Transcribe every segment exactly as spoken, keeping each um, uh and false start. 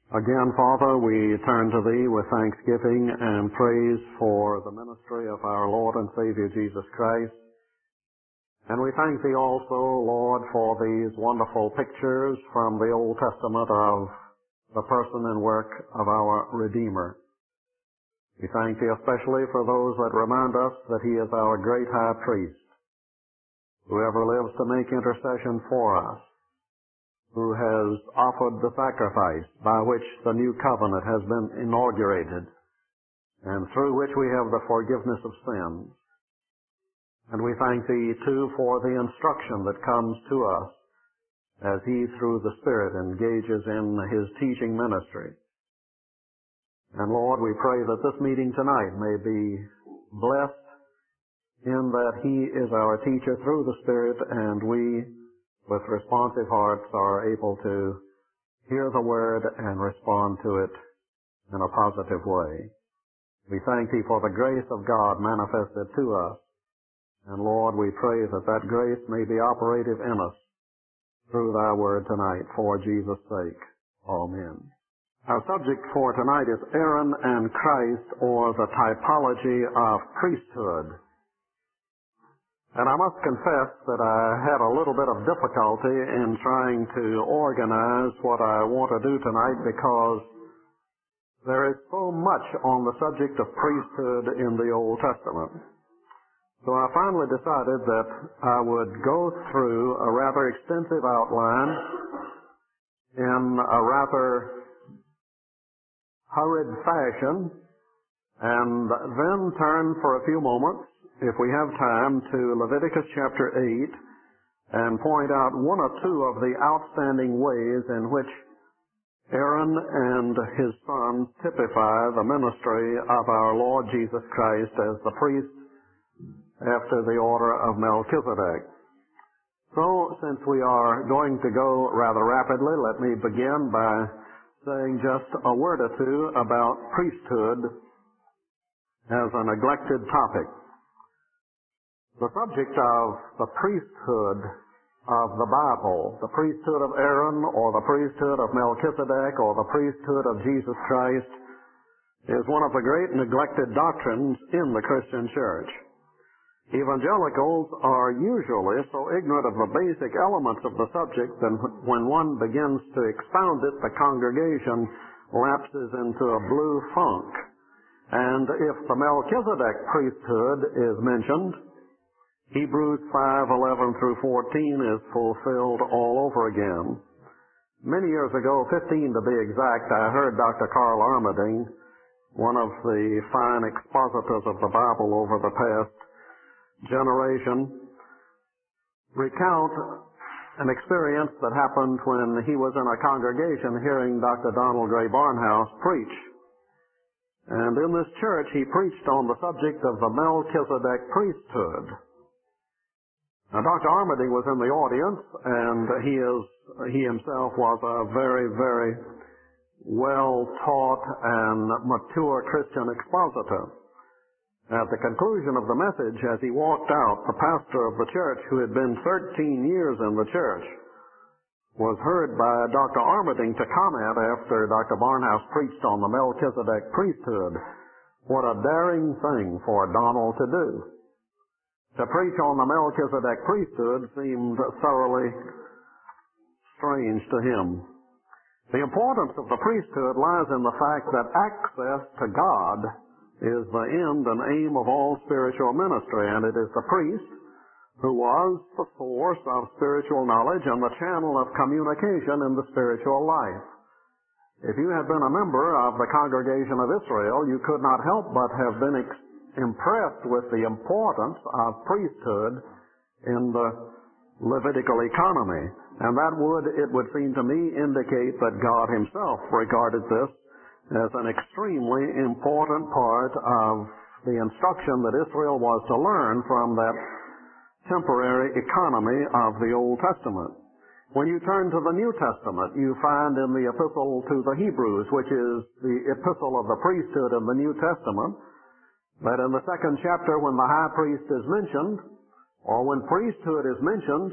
Again, Father, we turn to Thee with thanksgiving and praise for the ministry of our Lord and Savior Jesus Christ. And we thank Thee also, Lord, for these wonderful pictures from the Old Testament of the person and work of our Redeemer. We thank Thee especially for those that remind us that He is our great high priest, who ever lives to make intercession for us, who has offered the sacrifice by which the new covenant has been inaugurated, and through which we have the forgiveness of sins. And we thank Thee, too, for the instruction that comes to us as He, through the Spirit, engages in His teaching ministry. And Lord, we pray that this meeting tonight may be blessed in that He is our teacher through the Spirit, and we, with responsive hearts, are able to hear the Word and respond to it in a positive way. We thank Thee for the grace of God manifested to us. And Lord, we pray that that grace may be operative in us through Thy Word tonight, for Jesus' sake. Amen. Our subject for tonight is Aaron and Christ, or the typology of priesthood. And I must confess that I had a little bit of difficulty in trying to organize what I want to do tonight, because there is so much on the subject of priesthood in the Old Testament. So I finally decided that I would go through a rather extensive outline in a rather hurried fashion, and then turn for a few moments, if we have time, to Leviticus chapter eight and point out one or two of the outstanding ways in which Aaron and his sons typify the ministry of our Lord Jesus Christ as the priest after the order of Melchizedek. So, since we are going to go rather rapidly, let me begin by saying just a word or two about priesthood as a neglected topic. The subject of the priesthood of the Bible, the priesthood of Aaron, or the priesthood of Melchizedek, or the priesthood of Jesus Christ, is one of the great neglected doctrines in the Christian church. Evangelicals are usually so ignorant of the basic elements of the subject that when one begins to expound it, the congregation lapses into a blue funk. And if the Melchizedek priesthood is mentioned, Hebrews five eleven through fourteen is fulfilled all over again. Many years ago, fifteen to be exact, I heard Doctor Carl Armading, one of the fine expositors of the Bible over the past generation, recount an experience that happened when he was in a congregation hearing Doctor Donald Gray Barnhouse preach. And in this church, he preached on the subject of the Melchizedek priesthood. Now, Doctor Armading was in the audience, and he is he himself was a very, very well-taught and mature Christian expositor. At the conclusion of the message, as he walked out, the pastor of the church, who had been thirteen years in the church, was heard by Doctor Armading to comment after Doctor Barnhouse preached on the Melchizedek priesthood. What a daring thing for Donald to do. To preach on the Melchizedek priesthood seemed thoroughly strange to him. The importance of the priesthood lies in the fact that access to God is the end and aim of all spiritual ministry, and it is the priest who was the source of spiritual knowledge and the channel of communication in the spiritual life. If you had been a member of the congregation of Israel, you could not help but have been ex- impressed with the importance of priesthood in the Levitical economy. And that would, it would seem to me, indicate that God himself regarded this as an extremely important part of the instruction that Israel was to learn from that temporary economy of the Old Testament. When you turn to the New Testament, you find in the epistle to the Hebrews, which is the epistle of the priesthood in the New Testament, that in the second chapter, when the high priest is mentioned, or when priesthood is mentioned,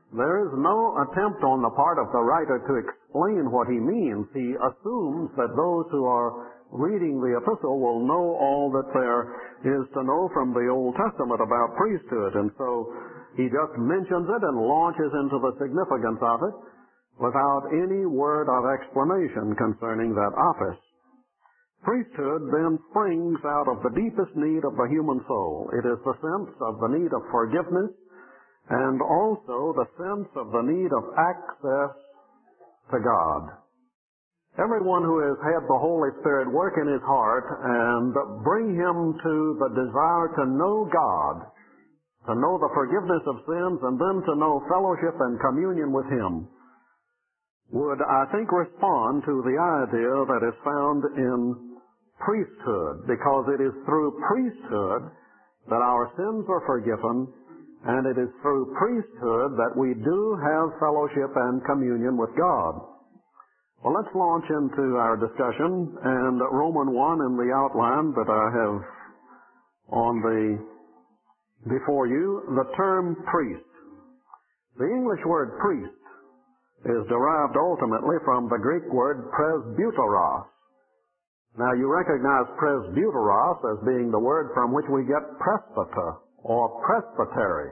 There is no attempt on the part of the writer to explain what he means. He assumes that those who are reading the epistle will know all that there is to know from the Old Testament about priesthood, and so he just mentions it and launches into the significance of it without any word of explanation concerning that office. Priesthood then springs out of the deepest need of the human soul. It is the sense of the need of forgiveness and also the sense of the need of access to God. Everyone who has had the Holy Spirit work in his heart and bring him to the desire to know God, to know the forgiveness of sins, and then to know fellowship and communion with him, would, I think, respond to the idea that is found in priesthood, because it is through priesthood that our sins are forgiven, and it is through priesthood that we do have fellowship and communion with God. Well, let's launch into our discussion, and Romans one in the outline that I have on the before you, the term priest. The English word priest is derived ultimately from the Greek word presbyteros. Now, you recognize presbyteros as being the word from which we get presbyter or presbytery.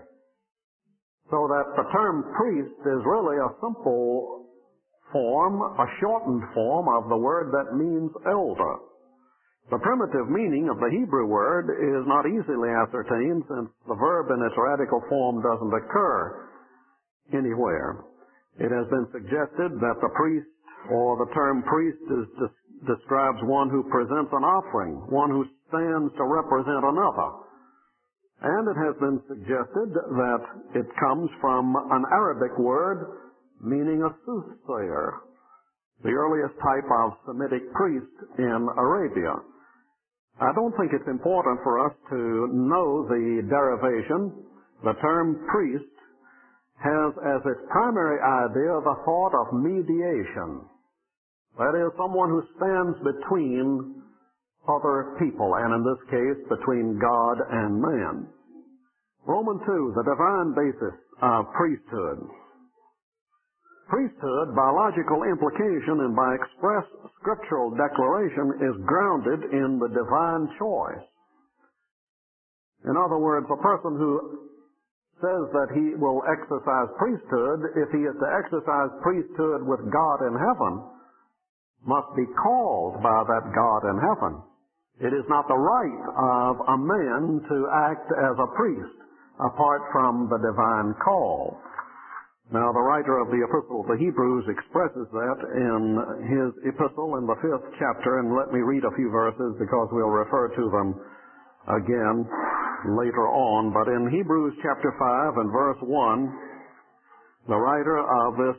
So that the term priest is really a simple form, a shortened form of the word that means elder. The primitive meaning of the Hebrew word is not easily ascertained, since the verb in its radical form doesn't occur anywhere. It has been suggested that the priest, or the term priest, is, describes one who presents an offering, one who stands to represent another. And it has been suggested that it comes from an Arabic word meaning a soothsayer, the earliest type of Semitic priest in Arabia. I don't think it's important for us to know the derivation. The term priest has as its primary idea the thought of mediation. That is, someone who stands between other people, and in this case, between God and man. Romans two, the divine basis of priesthood. Priesthood, by logical implication and by express scriptural declaration, is grounded in the divine choice. In other words, a person who says that he will exercise priesthood, if he is to exercise priesthood with God in heaven, must be called by that God in heaven. It is not the right of a man to act as a priest apart from the divine call. Now, the writer of the Epistle to the Hebrews expresses that in his epistle in the fifth chapter, and let me read a few verses because we'll refer to them again later on. But in Hebrews chapter five and verse one, the writer of this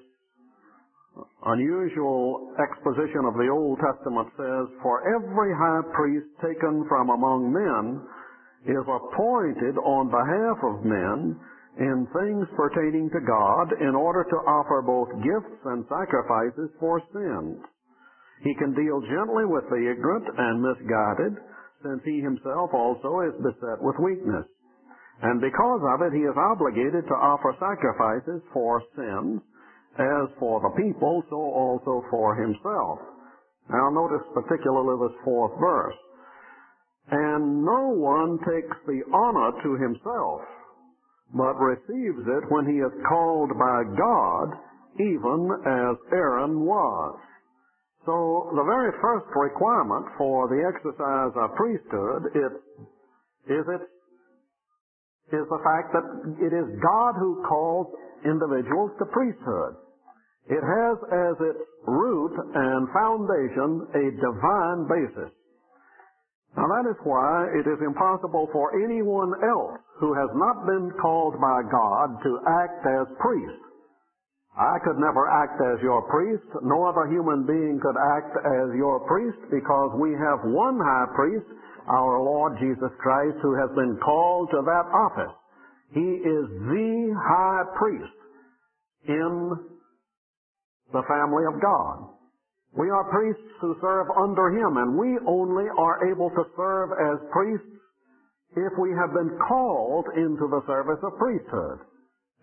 unusual exposition of the Old Testament says, "For every high priest taken from among men is appointed on behalf of men in things pertaining to God, in order to offer both gifts and sacrifices for sins. He can deal gently with the ignorant and misguided, since he himself also is beset with weakness. And because of it, he is obligated to offer sacrifices for sins, as for the people, so also for himself." Now notice particularly this fourth verse. "And no one takes the honor to himself, but receives it when he is called by God, even as Aaron was." So the very first requirement for the exercise of priesthood is, is, it, is the fact that it is God who calls individuals to priesthood. It has as its root and foundation a divine basis. Now that is why it is impossible for anyone else who has not been called by God to act as priest. I could never act as your priest. No other human being could act as your priest, because we have one high priest, our Lord Jesus Christ, who has been called to that office. He is the high priest in the family of God. We are priests who serve under him, and we only are able to serve as priests if we have been called into the service of priesthood.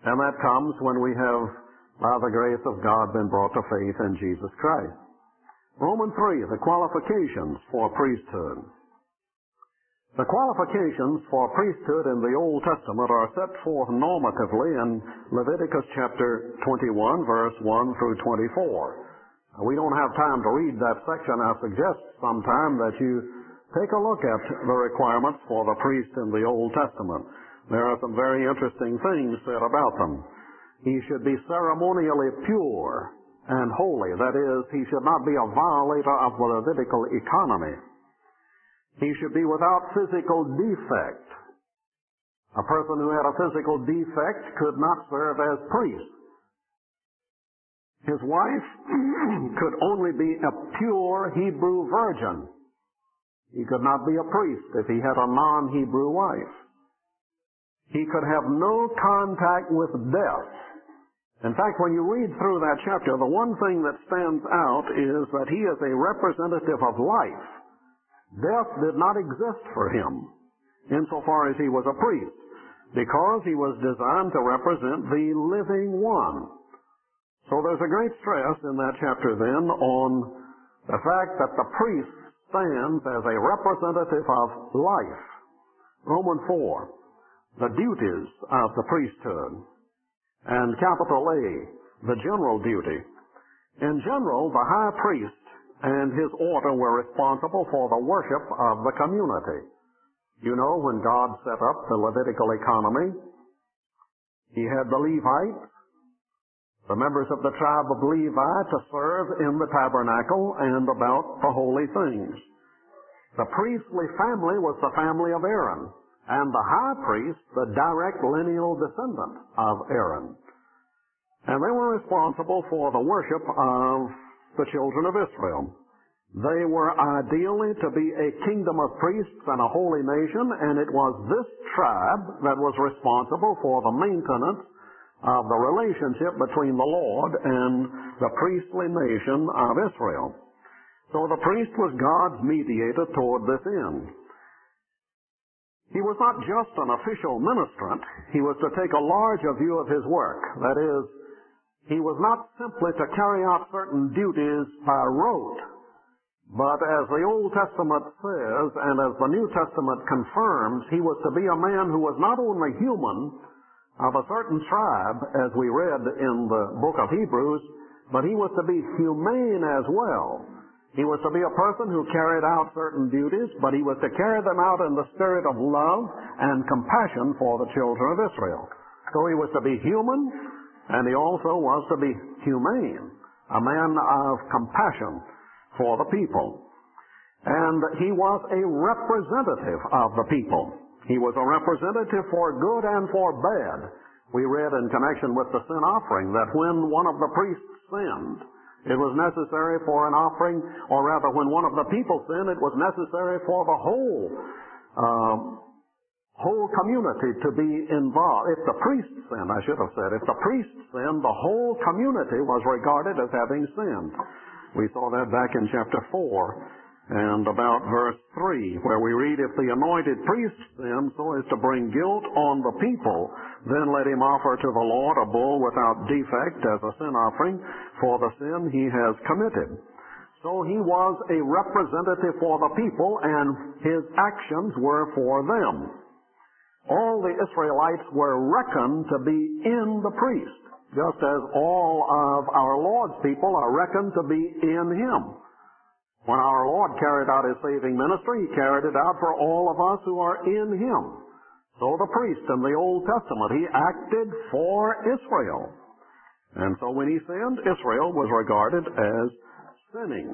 And that comes when we have, by the grace of God, been brought to faith in Jesus Christ. Romans three, the qualifications for priesthood. The qualifications for priesthood in the Old Testament are set forth normatively in Leviticus chapter twenty-one, verse one through twenty-four. We don't have time to read that section. I suggest sometime that you take a look at the requirements for the priest in the Old Testament. There are some very interesting things said about them. He should be ceremonially pure and holy. That is, he should not be a violator of the Levitical economy. He should be without physical defect. A person who had a physical defect could not serve as priest. His wife could only be a pure Hebrew virgin. He could not be a priest if he had a non-Hebrew wife. He could have no contact with death. In fact, when you read through that chapter, the one thing that stands out is that he is a representative of life. Death did not exist for him insofar as he was a priest, because he was designed to represent the living one. So there's a great stress in that chapter then on the fact that the priest stands as a representative of life. Romans four, the duties of the priesthood. And capital A, the general duty. In general, the high priest and his order were responsible for the worship of the community. You know, when God set up the Levitical economy, he had the Levites, the members of the tribe of Levi, to serve in the tabernacle and about the holy things. The priestly family was the family of Aaron, and the high priest, the direct lineal descendant of Aaron. And they were responsible for the worship of the children of Israel. They were ideally to be a kingdom of priests and a holy nation, and it was this tribe that was responsible for the maintenance of the relationship between the Lord and the priestly nation of Israel. So the priest was God's mediator toward this end. He was not just an official ministrant. He was to take a larger view of his work. That is, he was not simply to carry out certain duties by rote, but as the Old Testament says, and as the New Testament confirms, he was to be a man who was not only human, of a certain tribe, as we read in the book of Hebrews, but he was to be humane as well. He was to be a person who carried out certain duties, but he was to carry them out in the spirit of love and compassion for the children of Israel. So he was to be human, and he also was to be humane, a man of compassion for the people. And he was a representative of the people. He was a representative for good and for bad. We read in connection with the sin offering that when one of the priests sinned, it was necessary for an offering, or rather when one of the people sinned, it was necessary for the whole um, whole community to be involved. If the priest sinned, I should have said, if the priest sinned, the whole community was regarded as having sinned. We saw that back in chapter four and about verse three, where we read, if the anointed priest sinned so as to bring guilt on the people, then let him offer to the Lord a bull without defect as a sin offering for the sin he has committed. So he was a representative for the people, and his actions were for them. All the Israelites were reckoned to be in the priest, just as all of our Lord's people are reckoned to be in him. When our Lord carried out his saving ministry, he carried it out for all of us who are in him. So the priest in the Old Testament, he acted for Israel. And so when he sinned, Israel was regarded as sinning.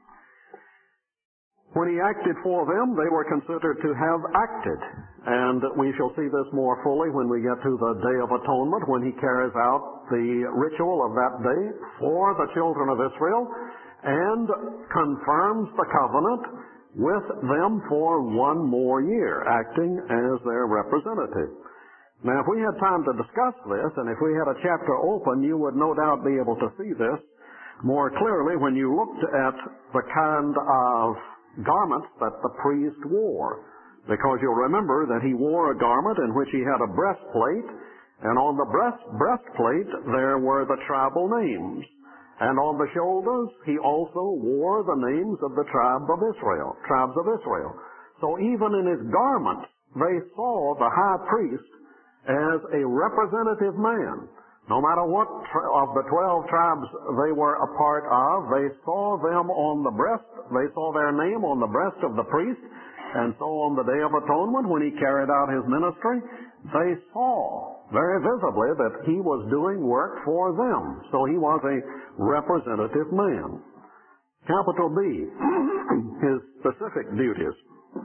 When he acted for them, they were considered to have acted. And we shall see this more fully when we get to the Day of Atonement, when he carries out the ritual of that day for the children of Israel and confirms the covenant with them for one more year, acting as their representative. Now, if we had time to discuss this, and if we had a chapter open, you would no doubt be able to see this more clearly when you looked at the kind of garments that the priest wore. Because you'll remember that he wore a garment in which he had a breastplate, And on the breast, breastplate there were the tribal names. And on the shoulders he also wore the names of the tribe of Israel, tribes of Israel. So even in his garments they saw the high priest as a representative man. No matter what of the twelve tribes they were a part of, they saw them on the breast, they saw their name on the breast of the priest. And so on the Day of Atonement, when he carried out his ministry, they saw very visibly that he was doing work for them. So he was a representative man. Capital B, his specific duties.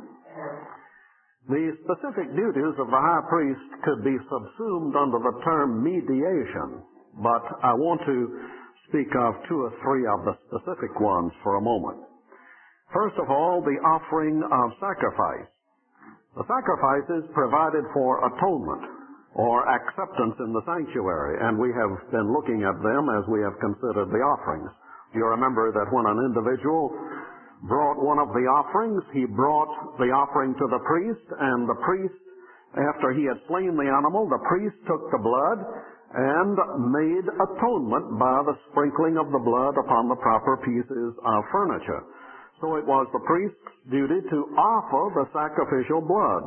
The specific duties of the high priest could be subsumed under the term mediation, but I want to speak of two or three of the specific ones for a moment. First of all, the offering of sacrifice. The sacrifices provided for atonement or acceptance in the sanctuary, and we have been looking at them as we have considered the offerings. You remember that when an individual brought one of the offerings, he brought the offering to the priest, and the priest, after he had slain the animal, the priest took the blood and made atonement by the sprinkling of the blood upon the proper pieces of furniture. So it was the priest's duty to offer the sacrificial blood.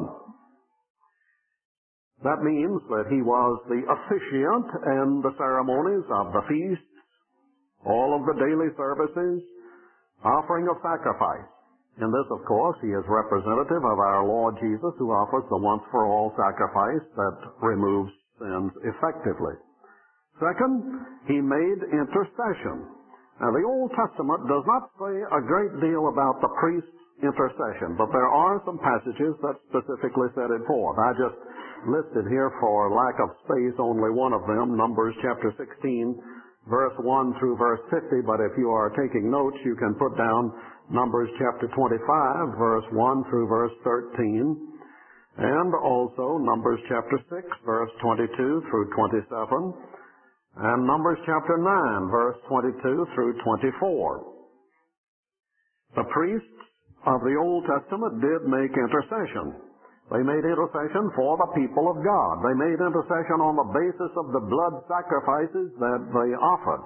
That means that he was the officiant in the ceremonies of the feasts, all of the daily services, offering of sacrifice. In this, of course, he is representative of our Lord Jesus, who offers the once-for-all sacrifice that removes sins effectively. Second, he made intercession. Now, the Old Testament does not say a great deal about the priest's intercession, but there are some passages that specifically set it forth. I just listed here, for lack of space, only one of them, Numbers chapter sixteen, verse one through verse fifty, but if you are taking notes, you can put down Numbers chapter twenty-five, verse one through verse thirteen, and also Numbers chapter six, verse twenty-two through twenty-seven, and Numbers chapter nine, verse twenty-two through twenty-four. The priests of the Old Testament did make intercession. They made intercession for the people of God. They made intercession on the basis of the blood sacrifices that they offered.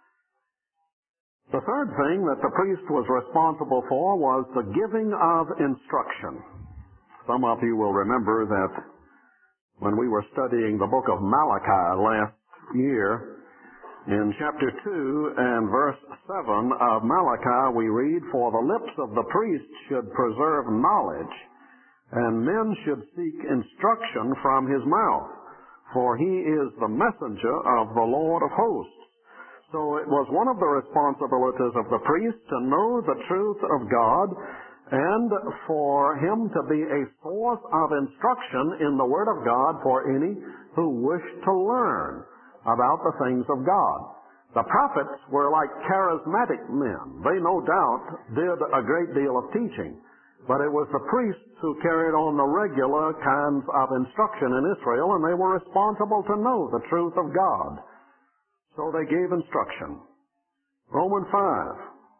The third thing that the priest was responsible for was the giving of instruction. Some of you will remember that when we were studying the book of Malachi last year, in chapter two and verse seven of Malachi we read, "For the lips of the priest should preserve knowledge, and men should seek instruction from his mouth, for he is the messenger of the Lord of hosts." So it was one of the responsibilities of the priest to know the truth of God and for him to be a source of instruction in the Word of God for any who wished to learn about the things of God. The prophets were like charismatic men. They no doubt did a great deal of teaching, but it was the priests who carried on the regular kinds of instruction in Israel, and they were responsible to know the truth of God. So they gave instruction. Romans five,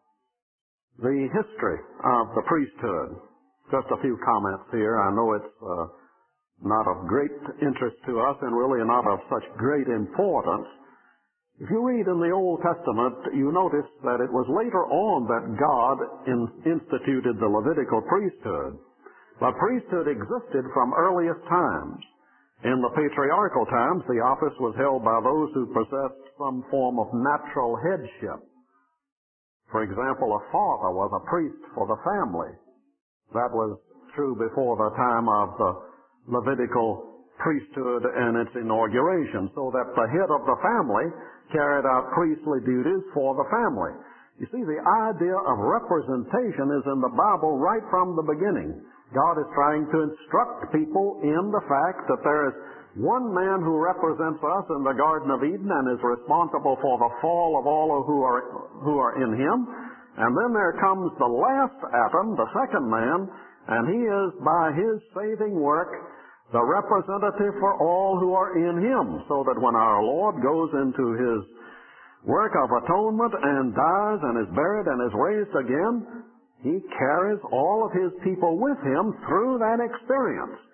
the history of the priesthood. Just a few comments here. I know it's uh, not of great interest to us and really not of such great importance. If you read in the Old Testament, you notice that it was later on that God in, instituted the Levitical priesthood. The priesthood existed from earliest times. In the patriarchal times, the office was held by those who possessed some form of natural headship. For example, a father was a priest for the family. That was true before the time of the Levitical priesthood and its inauguration, so that the head of the family carried out priestly duties for the family. You see, the idea of representation is in the Bible right from the beginning. God is trying to instruct people in the fact that there is one man who represents us in the Garden of Eden and is responsible for the fall of all who are, who are in him. And then there comes the last Adam, the second man, and he is, by his saving work, the representative for all who are in him, so that when our Lord goes into his work of atonement and dies and is buried and is raised again, he carries all of his people with him through that experience.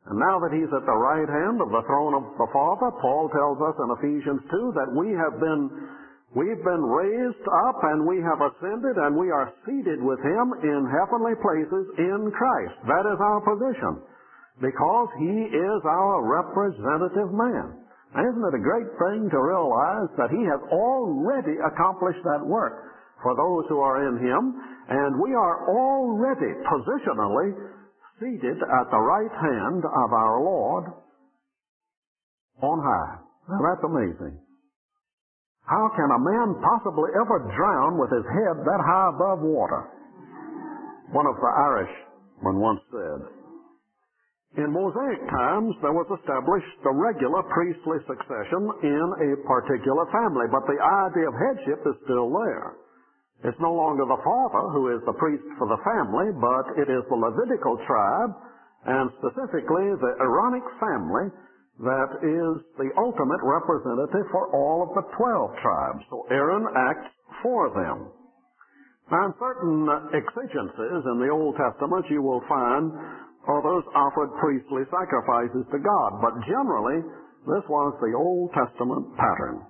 And now that he's at the right hand of the throne of the Father, Paul tells us in Ephesians two that we have been, we've been raised up and we have ascended and we are seated with him in heavenly places in Christ. That is our position, because he is our representative man. Isn't it a great thing to realize that he has already accomplished that work for those who are in him, and we are already positionally seated at the right hand of our Lord on high. Now that's amazing. How can a man possibly ever drown with his head that high above water? One of the Irishmen once said, in Mosaic times, there was established the regular priestly succession in a particular family, but the idea of headship is still there. It's no longer the father who is the priest for the family, but it is the Levitical tribe, and specifically the Aaronic family, that is the ultimate representative for all of the twelve tribes. So Aaron acts for them. Now, in certain exigencies in the Old Testament, you will find others offered priestly sacrifices to God, but generally, this was the Old Testament pattern.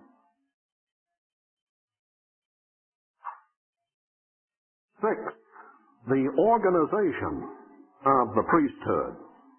Sixth, the organization of the priesthood.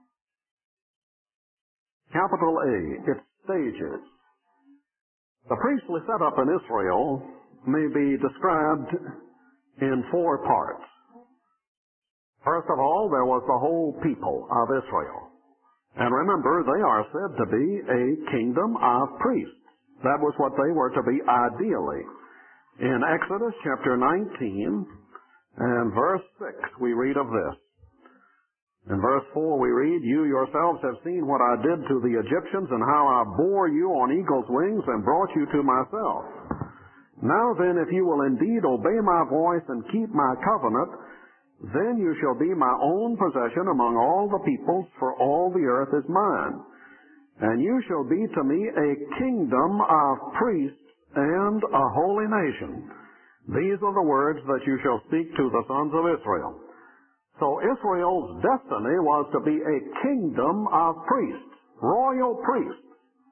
Capital A, its stages. The priestly setup in Israel may be described in four parts. First of all, there was the whole people of Israel. And remember, they are said to be a kingdom of priests. That was what they were to be ideally. In Exodus chapter nineteen and verse six, we read of this. In verse four we read, you yourselves have seen what I did to the Egyptians and how I bore you on eagle's wings and brought you to myself. Now then, if you will indeed obey my voice and keep my covenant, then you shall be my own possession among all the peoples, for all the earth is mine. And you shall be to me a kingdom of priests and a holy nation. These are the words that you shall speak to the sons of Israel. So Israel's destiny was to be a kingdom of priests, royal priests.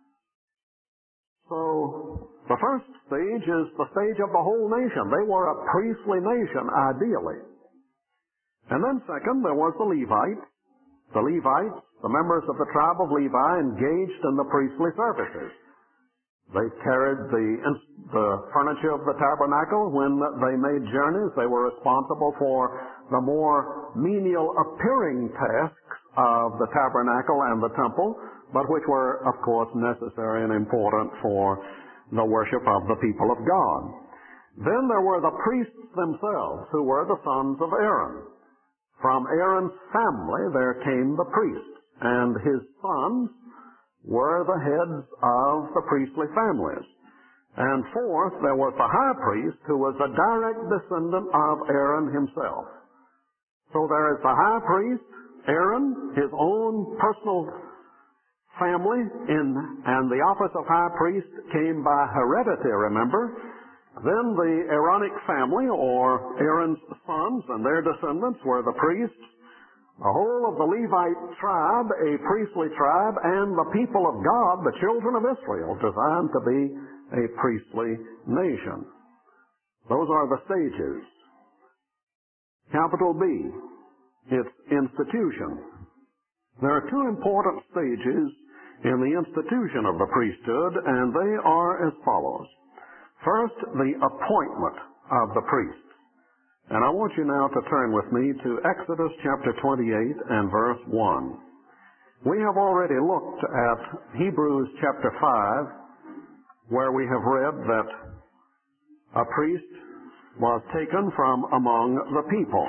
So the first stage is the stage of the whole nation. They were a priestly nation, ideally. And then second, there was the Levites. The Levites, the members of the tribe of Levi, engaged in the priestly services. They carried the, the furniture of the tabernacle. When they made journeys, they were responsible for the more menial appearing tasks of the tabernacle and the temple, but which were, of course, necessary and important for the worship of the people of God. Then there were the priests themselves, who were the sons of Aaron. From Aaron's family there came the priests, and his sons were the heads of the priestly families. And fourth, there was the high priest, who was a direct descendant of Aaron himself. So there is the high priest, Aaron, his own personal family, in, and the office of high priest came by heredity, remember. Then the Aaronic family, or Aaron's sons and their descendants, were the priests. The whole of the Levite tribe, a priestly tribe, and the people of God, the children of Israel, designed to be a priestly nation. Those are the stages. Capital B, its institution. There are two important stages in the institution of the priesthood, and they are as follows. First, the appointment of the priests. And I want you now to turn with me to Exodus chapter twenty-eight and verse one. We have already looked at Hebrews chapter five, where we have read that a priest was taken from among the people.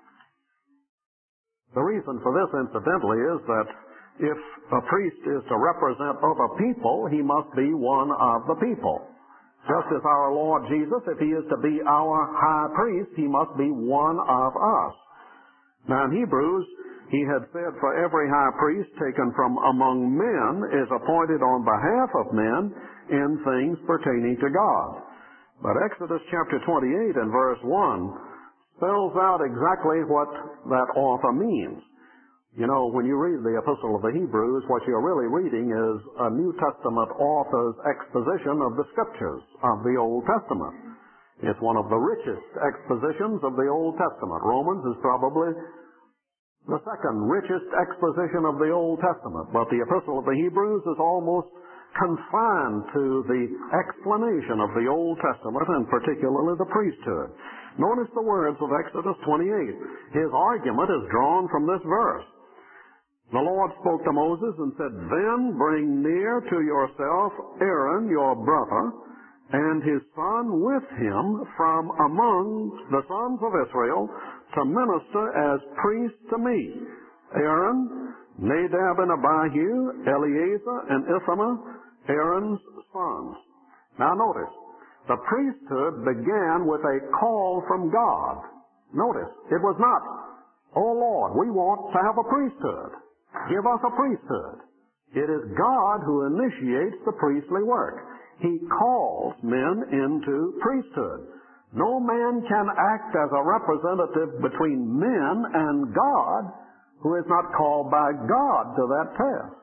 The reason for this, incidentally, is that if a priest is to represent other people, he must be one of the people. Just as our Lord Jesus, if he is to be our high priest, he must be one of us. Now in Hebrews, he had said, for every high priest taken from among men is appointed on behalf of men in things pertaining to God. But Exodus chapter twenty-eight and verse one spells out exactly what that author means. You know, when you read the Epistle of the Hebrews, what you're really reading is a New Testament author's exposition of the Scriptures of the Old Testament. It's one of the richest expositions of the Old Testament. Romans is probably the second richest exposition of the Old Testament, but the Epistle of the Hebrews is almost confined to the explanation of the Old Testament, and particularly the priesthood. Notice the words of Exodus twenty-eight. His argument is drawn from this verse. The Lord spoke to Moses and said, "Then bring near to yourself Aaron your brother, and his son with him from among the sons of Israel, to minister as priests to me. Aaron, Nadab and Abihu, Eleazar and Ithamar, Aaron's sons." Now notice, the priesthood began with a call from God. Notice, it was not, "Oh Lord, we want to have a priesthood. Give us a priesthood." It is God who initiates the priestly work. He calls men into priesthood. No man can act as a representative between men and God who is not called by God to that task.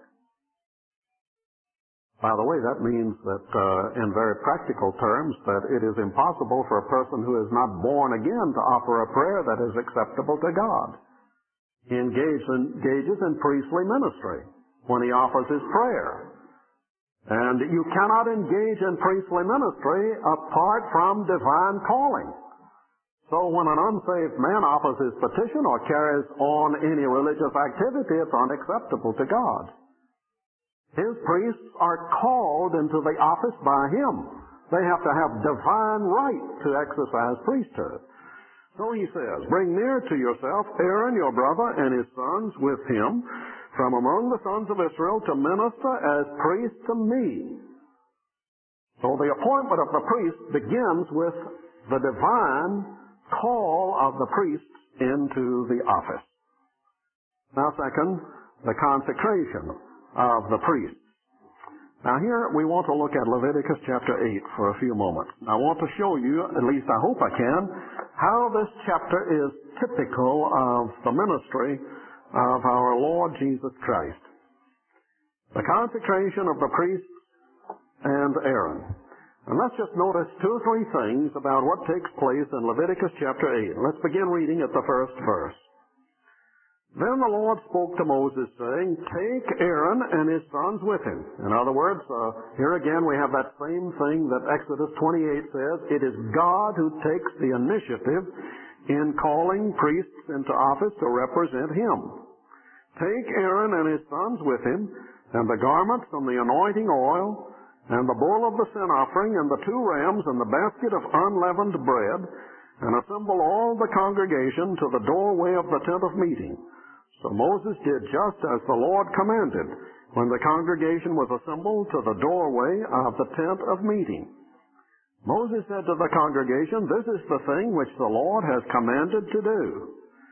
By the way, that means that uh, in very practical terms that it is impossible for a person who is not born again to offer a prayer that is acceptable to God. He engages in, engages in priestly ministry when he offers his prayer. And you cannot engage in priestly ministry apart from divine calling. So when an unsaved man offers his petition or carries on any religious activity, it's unacceptable to God. His priests are called into the office by him. They have to have divine right to exercise priesthood. So he says, "Bring near to yourself Aaron your brother and his sons with him from among the sons of Israel to minister as priests to me." So the appointment of the priest begins with the divine call of the priests into the office. Now second, the consecration of the priests. Now here we want to look at Leviticus chapter eight for a few moments. I want to show you, at least I hope I can, how this chapter is typical of the ministry of our Lord Jesus Christ. The consecration of the priests and Aaron. And let's just notice two or three things about what takes place in Leviticus chapter eight. Let's begin reading at the first verse. "Then the Lord spoke to Moses, saying, Take Aaron and his sons with him." In other words, uh, here again we have that same thing that Exodus twenty-eight says. It is God who takes the initiative in calling priests into office to represent him. "Take Aaron and his sons with him, and the garments and the anointing oil, and the bull of the sin offering, and the two rams, and the basket of unleavened bread, and assemble all the congregation to the doorway of the tent of meeting." So Moses did just as the Lord commanded when the congregation was assembled to the doorway of the tent of meeting. Moses said to the congregation, "This is the thing which the Lord has commanded to do."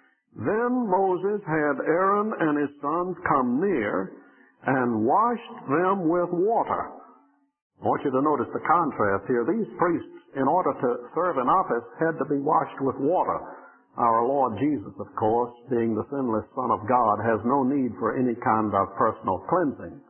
Then Moses had Aaron and his sons come near and washed them with water. I want you to notice the contrast here. These priests, in order to serve in office, had to be washed with water. Our Lord Jesus, of course, being the sinless Son of God, has no need for any kind of personal cleansing.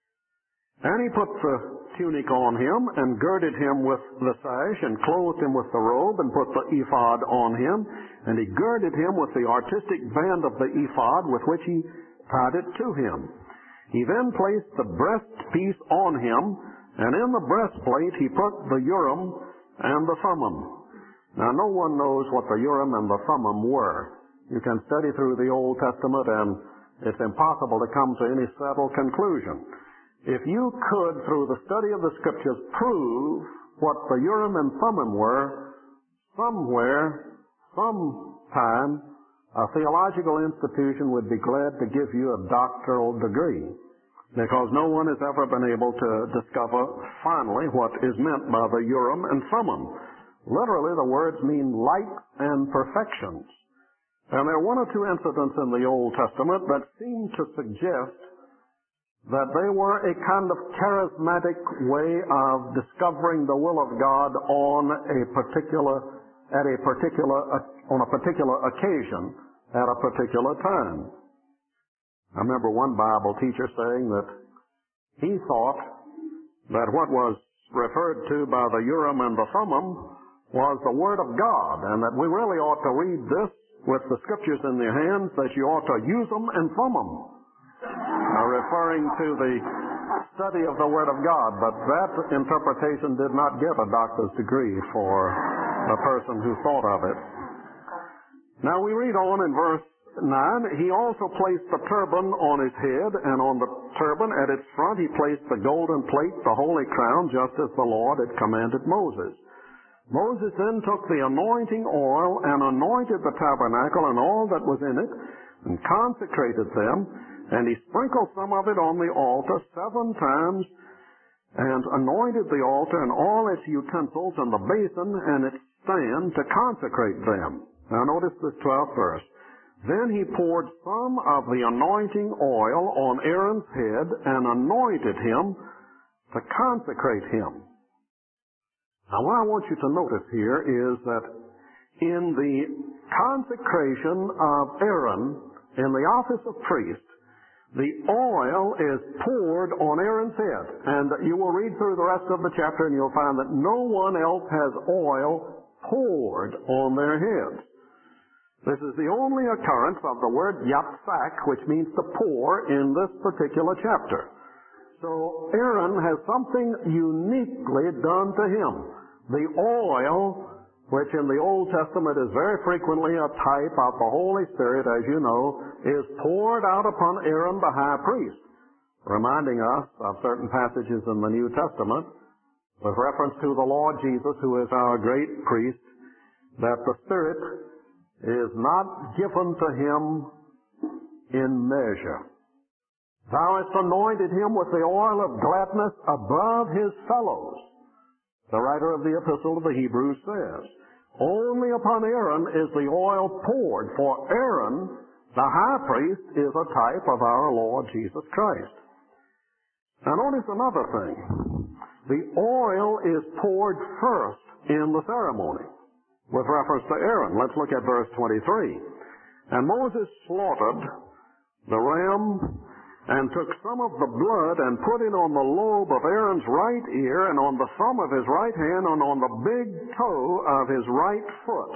And he put the tunic on him and girded him with the sash and clothed him with the robe and put the ephod on him. And he girded him with the artistic band of the ephod with which he tied it to him. He then placed the breastpiece on him, and in the breastplate he put the Urim and the Thummim. Now, no one knows what the Urim and the Thummim were. You can study through the Old Testament, and it's impossible to come to any settled conclusion. If you could, through the study of the Scriptures, prove what the Urim and Thummim were, somewhere, sometime, a theological institution would be glad to give you a doctoral degree, because no one has ever been able to discover finally what is meant by the Urim and Thummim. Literally, the words mean lights and perfections. And there are one or two incidents in the Old Testament that seem to suggest that they were a kind of charismatic way of discovering the will of God on a particular, at a particular, on a particular occasion, at a particular time. I remember one Bible teacher saying that he thought that what was referred to by the Urim and the Thummim was the Word of God, and that we really ought to read this with the Scriptures in your hands, that you ought to use them and thumb them, uh, referring to the study of the Word of God. But that interpretation did not get a doctor's degree for the person who thought of it. Now we read on in verse nine, he also placed the turban on his head, and on the turban at its front he placed the golden plate, the holy crown, just as the Lord had commanded Moses. Moses then took the anointing oil and anointed the tabernacle and all that was in it, and consecrated them, and he sprinkled some of it on the altar seven times, and anointed the altar and all its utensils and the basin and its stand to consecrate them. Now notice this twelfth verse. Then he poured some of the anointing oil on Aaron's head and anointed him to consecrate him. Now what I want you to notice here is that in the consecration of Aaron in the office of priest, the oil is poured on Aaron's head. And you will read through the rest of the chapter and you'll find that no one else has oil poured on their heads. This is the only occurrence of the word yapsak, which means to pour, in this particular chapter. So Aaron has something uniquely done to him. The oil, which in the Old Testament is very frequently a type of the Holy Spirit, as you know, is poured out upon Aaron the high priest, reminding us of certain passages in the New Testament with reference to the Lord Jesus, who is our great priest, that the Spirit is not given to him in measure. Thou hast anointed him with the oil of gladness above his fellows, the writer of the Epistle to the Hebrews says. Only upon Aaron is the oil poured, for Aaron, the high priest, is a type of our Lord Jesus Christ. Now notice another thing. The oil is poured first in the ceremony with reference to Aaron. Let's look at verse twenty-three. And Moses slaughtered the ram and took some of the blood and put it on the lobe of Aaron's right ear and on the thumb of his right hand and on the big toe of his right foot.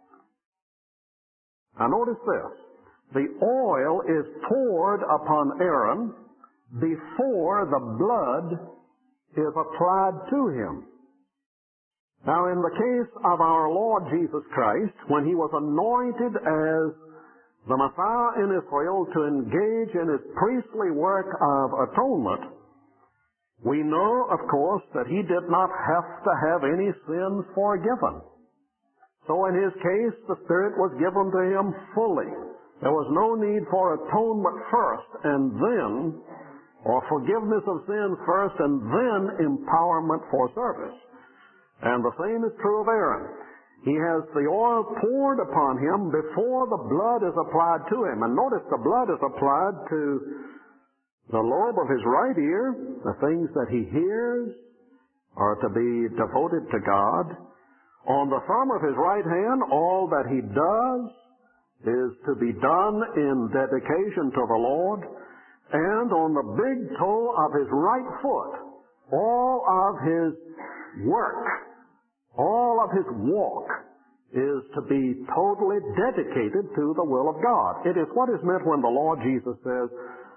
Now notice this. The oil is poured upon Aaron before the blood is applied to him. Now, in the case of our Lord Jesus Christ, when he was anointed as the Messiah in Israel to engage in his priestly work of atonement, we know, of course, that he did not have to have any sins forgiven. So in his case, the Spirit was given to him fully. There was no need for atonement first and then, or forgiveness of sins first and then empowerment for service. And the same is true of Aaron. He has the oil poured upon him before the blood is applied to him. And notice the blood is applied to the lobe of his right ear. The things that he hears are to be devoted to God. On the thumb of his right hand, all that he does is to be done in dedication to the Lord. And on the big toe of his right foot, all of his work, all of his walk is to be totally dedicated to the will of God. It is what is meant when the Lord Jesus says,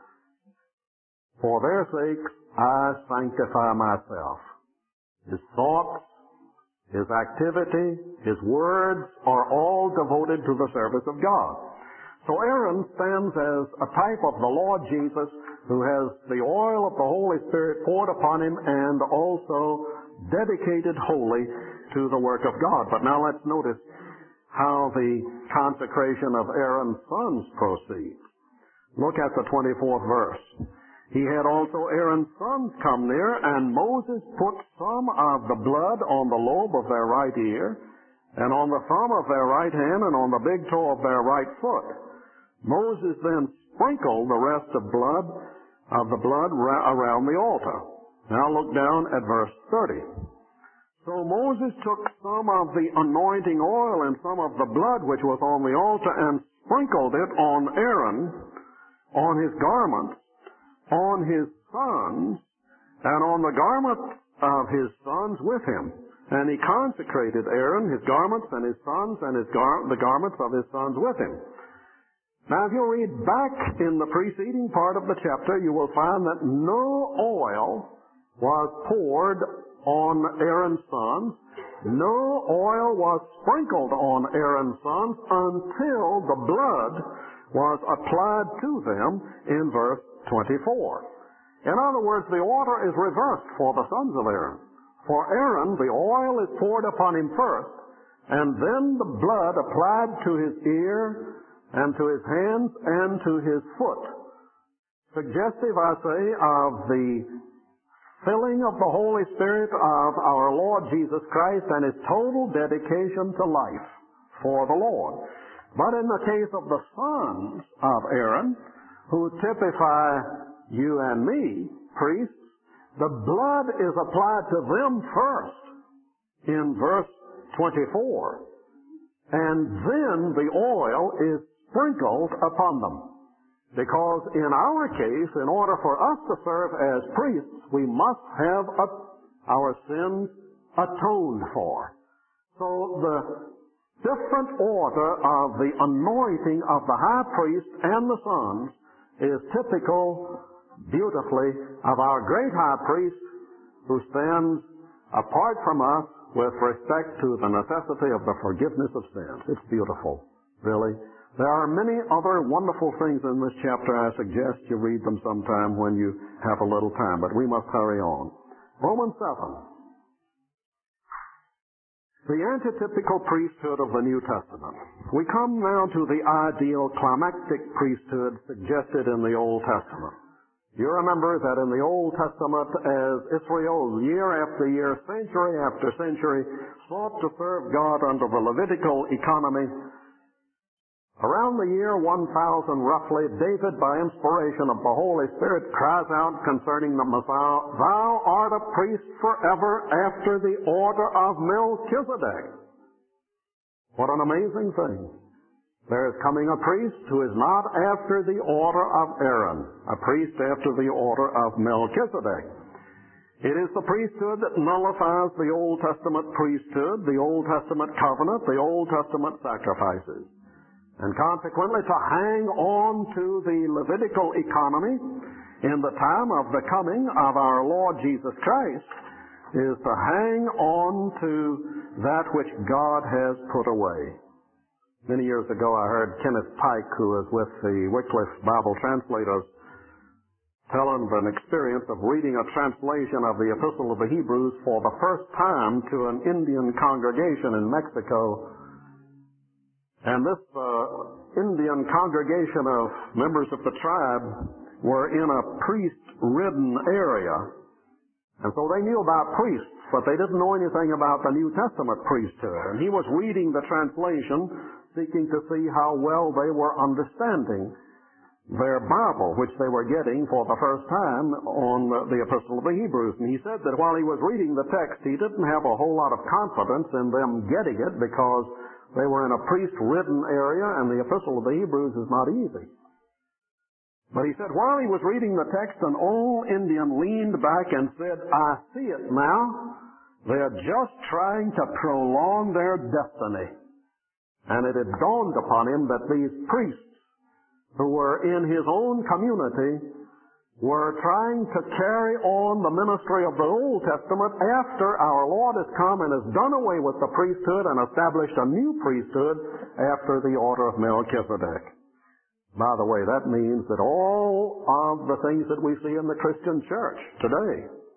for their sakes I sanctify myself. His thoughts, his activity, his words are all devoted to the service of God. So Aaron stands as a type of the Lord Jesus, who has the oil of the Holy Spirit poured upon him and also dedicated wholly to the work of God. But now let's notice how the consecration of Aaron's sons proceeds. Look at the twenty-fourth verse. He had also Aaron's sons come near, and Moses put some of the blood on the lobe of their right ear, and on the thumb of their right hand, and on the big toe of their right foot. Moses then sprinkled the rest of blood of the blood around the altar. Now look down at verse thirty. So Moses took some of the anointing oil and some of the blood which was on the altar and sprinkled it on Aaron on his garments, on his sons, and on the garments of his sons with him. And he consecrated Aaron, his garments, and his sons, and his gar- the garments of his sons with him. Now, if you read back in the preceding part of the chapter, you will find that no oil was poured on Aaron's sons. No oil was sprinkled on Aaron's sons until the blood was applied to them in verse twenty-four. In other words, the order is reversed for the sons of Aaron. For Aaron, the oil is poured upon him first, and then the blood applied to his ear and to his hands and to his foot. Suggestive, I say, of the filling of the Holy Spirit of our Lord Jesus Christ and his total dedication to life for the Lord. But in the case of the sons of Aaron, who typify you and me, priests, the blood is applied to them first in verse twenty-four, and then the oil is sprinkled upon them. Because in our case, in order for us to serve as priests, we must have a, our sins atoned for. So the different order of the anointing of the high priest and the sons is typical, beautifully, of our great high priest who stands apart from us with respect to the necessity of the forgiveness of sins. It's beautiful, really. There are many other wonderful things in this chapter. I suggest you read them sometime when you have a little time, but we must hurry on. Romans seven. The antitypical priesthood of the New Testament. We come now to the ideal climactic priesthood suggested in the Old Testament. You remember that in the Old Testament, as Israel, year after year, century after century, sought to serve God under the Levitical economy, around the year one thousand roughly, David, by inspiration of the Holy Spirit, cries out concerning the Messiah, "Thou art a priest forever after the order of Melchizedek." What an amazing thing. There is coming a priest who is not after the order of Aaron, a priest after the order of Melchizedek. It is the priesthood that nullifies the Old Testament priesthood, the Old Testament covenant, the Old Testament sacrifices. And consequently, to hang on to the Levitical economy in the time of the coming of our Lord Jesus Christ is to hang on to that which God has put away. Many years ago, I heard Kenneth Pike, who is with the Wycliffe Bible Translators, tell of an experience of reading a translation of the Epistle of the Hebrews for the first time to an Indian congregation in Mexico. And this uh, Indian congregation of members of the tribe were in a priest-ridden area. And so they knew about priests, but they didn't know anything about the New Testament priesthood. And he was reading the translation, seeking to see how well they were understanding their Bible, which they were getting for the first time on the, the Epistle of the Hebrews. And he said that while he was reading the text, he didn't have a whole lot of confidence in them getting it because they were in a priest-ridden area, and the Epistle of the Hebrews is not easy. But he said, while he was reading the text, an old Indian leaned back and said, "I see it now. They're just trying to prolong their destiny." And it had dawned upon him that these priests, who were in his own community, were trying to carry on the ministry of the Old Testament after our Lord has come and has done away with the priesthood and established a new priesthood after the order of Melchizedek. By the way, that means that all of the things that we see in the Christian church today,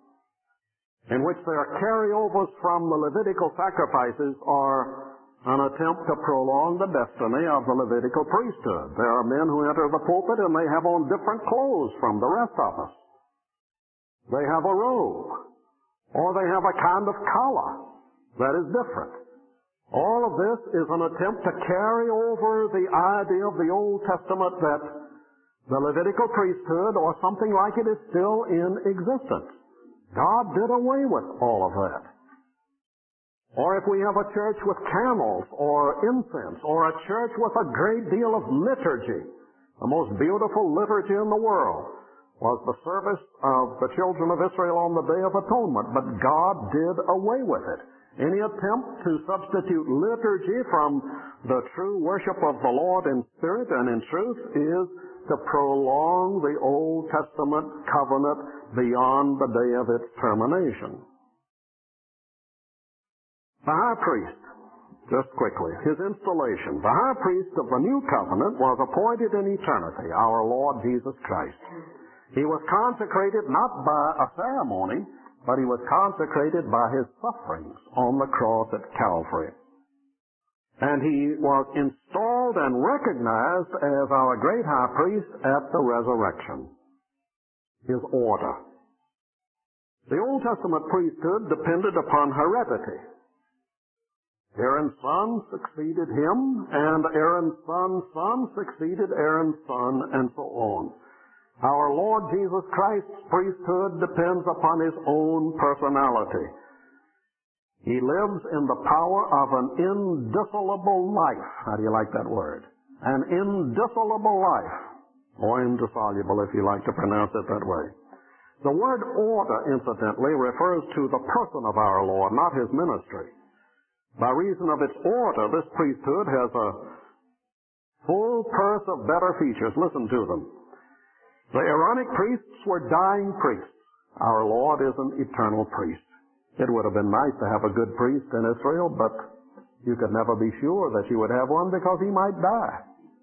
in which there are carryovers from the Levitical sacrifices, are an attempt to prolong the destiny of the Levitical priesthood. There are men who enter the pulpit and they have on different clothes from the rest of us. They have a robe, or they have a kind of collar that is different. All of this is an attempt to carry over the idea of the Old Testament that the Levitical priesthood, or something like it, is still in existence. God did away with all of that. Or if we have a church with candles or incense, or a church with a great deal of liturgy, The most beautiful liturgy in the world was the service of the children of Israel on the Day of Atonement, but God did away with it. Any attempt to substitute liturgy from the true worship of the Lord in spirit and in truth is to prolong the Old Testament covenant beyond the day of its termination. The high priest, just quickly, his installation. The high priest of the new covenant was appointed in eternity, our Lord Jesus Christ. He was consecrated not by a ceremony, but he was consecrated by his sufferings on the cross at Calvary. And he was installed and recognized as our great high priest at the resurrection. His order. The Old Testament priesthood depended upon heredity. Aaron's son succeeded him, and Aaron's son's son succeeded Aaron's son, and so on. Our Lord Jesus Christ's priesthood depends upon his own personality. He lives in the power of an indissoluble life. How do you like that word? An indissoluble life. Or indissoluble, if you like to pronounce it that way. The word order, incidentally, refers to the person of our Lord, not his ministry. By reason of its order, this priesthood has a full purse of better features. Listen to them. The Aaronic priests were dying priests. Our Lord is an eternal priest. It would have been nice to have a good priest in Israel, but you could never be sure that you would have one because he might die.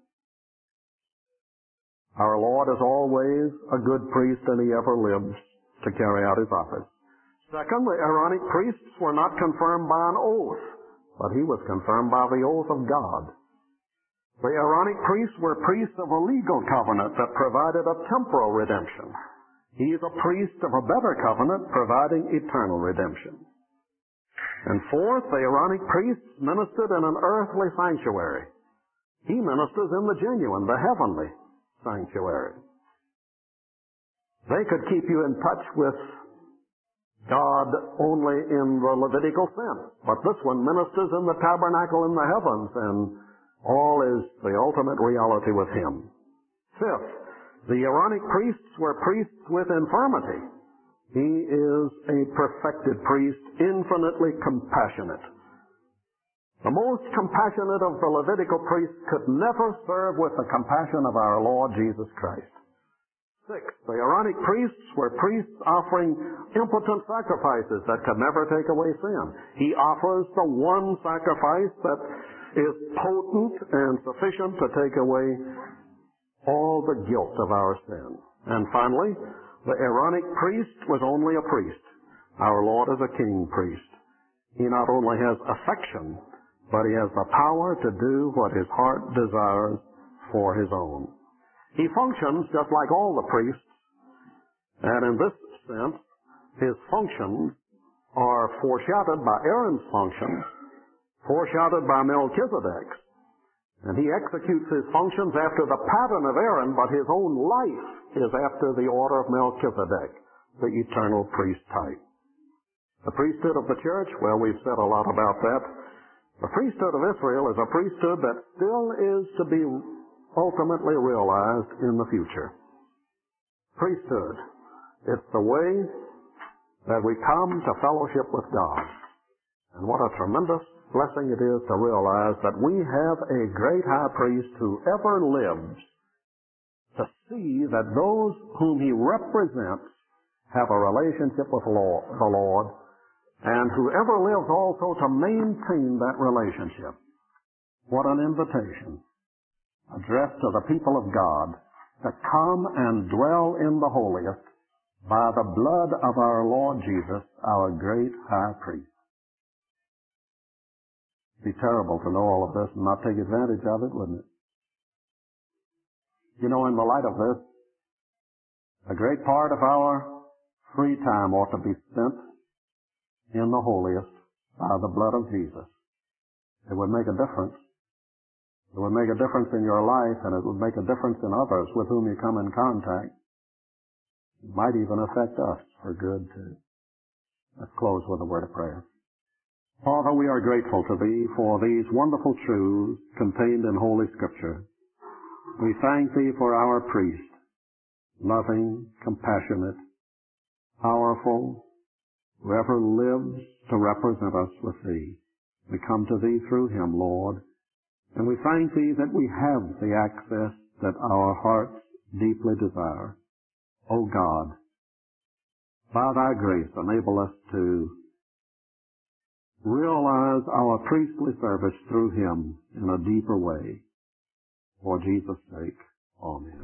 Our Lord is always a good priest, and he ever lives to carry out his office. Second, the Aaronic priests were not confirmed by an oath, but he was confirmed by the oath of God. The Aaronic priests were priests of a legal covenant that provided a temporal redemption. He is a priest of a better covenant providing eternal redemption. And fourth, the Aaronic priests ministered in an earthly sanctuary. He ministers in the genuine, the heavenly sanctuary. They could keep you in touch with God only in the Levitical sense, but this one ministers in the tabernacle in the heavens, and all is the ultimate reality with him. Fifth, the Aaronic priests were priests with infirmity. He is a perfected priest, infinitely compassionate. The most compassionate of the Levitical priests could never serve with the compassion of our Lord Jesus Christ. Sixth, the Aaronic priests were priests offering impotent sacrifices that could never take away sin. He offers the one sacrifice that is potent and sufficient to take away all the guilt of our sin. And finally, the Aaronic priest was only a priest. Our Lord is a king priest. He not only has affection, but he has the power to do what his heart desires for his own. He functions just like all the priests, and in this sense, his functions are foreshadowed by Aaron's functions, foreshadowed by Melchizedek's. And he executes his functions after the pattern of Aaron, but his own life is after the order of Melchizedek, the eternal priest type. The priesthood of the church, well, we've said a lot about that. The priesthood of Israel is a priesthood that still is to be ultimately realized in the future. Priesthood. It's the way that we come to fellowship with God. And what a tremendous blessing it is to realize that we have a great high priest who ever lives to see that those whom he represents have a relationship with the Lord, and whoever lives also to maintain that relationship. What an invitation addressed to the people of God to come and dwell in the holiest by the blood of our Lord Jesus, our great high priest. It'd be terrible to know all of this and not take advantage of it, wouldn't it? You know, in the light of this, a great part of our free time ought to be spent in the holiest by the blood of Jesus. It would make a difference. It would make a difference in your life, and it would make a difference in others with whom you come in contact. It might even affect us for good, too. Let's close with a word of prayer. Father, we are grateful to Thee for these wonderful truths contained in Holy Scripture. We thank Thee for our priest, loving, compassionate, powerful, who ever lives to represent us with Thee. We come to Thee through him, Lord, and we thank Thee that we have the access that our hearts deeply desire. O God, by Thy grace, enable us to realize our priestly service through him in a deeper way. For Jesus' sake, amen.